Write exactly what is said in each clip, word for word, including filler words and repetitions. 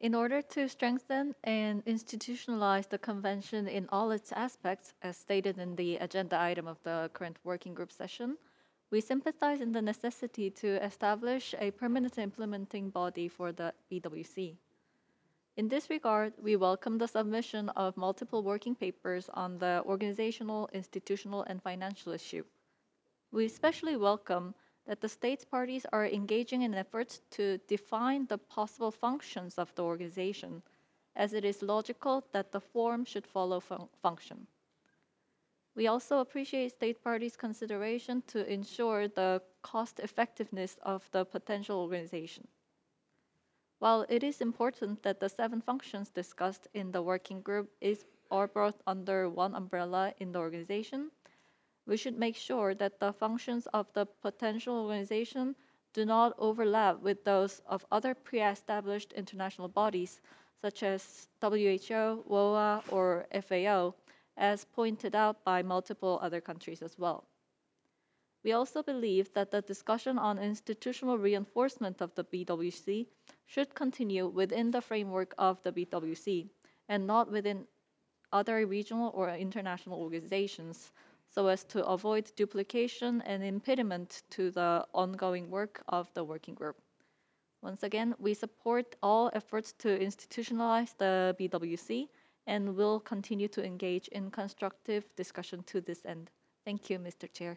In order to strengthen and institutionalize the convention in all its aspects, as stated in the agenda item of the current working group session, we sympathize in the necessity to establish a permanent implementing body for the B W C. In this regard, we welcome the submission of multiple working papers on the organizational, institutional, and financial issue. We especially welcome that the states parties are engaging in efforts to define the possible functions of the organization, as it is logical that the form should follow fun- function. We also appreciate state parties' consideration to ensure the cost effectiveness of the potential organization. While it is important that the seven functions discussed in the working group is, are brought under one umbrella in the organization, we should make sure that the functions of the potential organization do not overlap with those of other pre-established international bodies, such as W H O, W O A, or F A O, as pointed out by multiple other countries as well. We also believe that the discussion on institutional reinforcement of the B W C should continue within the framework of the B W C and not within other regional or international organizations so as to avoid duplication and impediment to the ongoing work of the working group. Once again, we support all efforts to institutionalize the B W C and will continue to engage in constructive discussion to this end. Thank you, Mister Chair.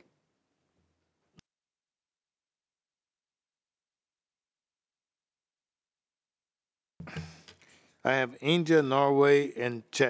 I have India, Norway, and Czech.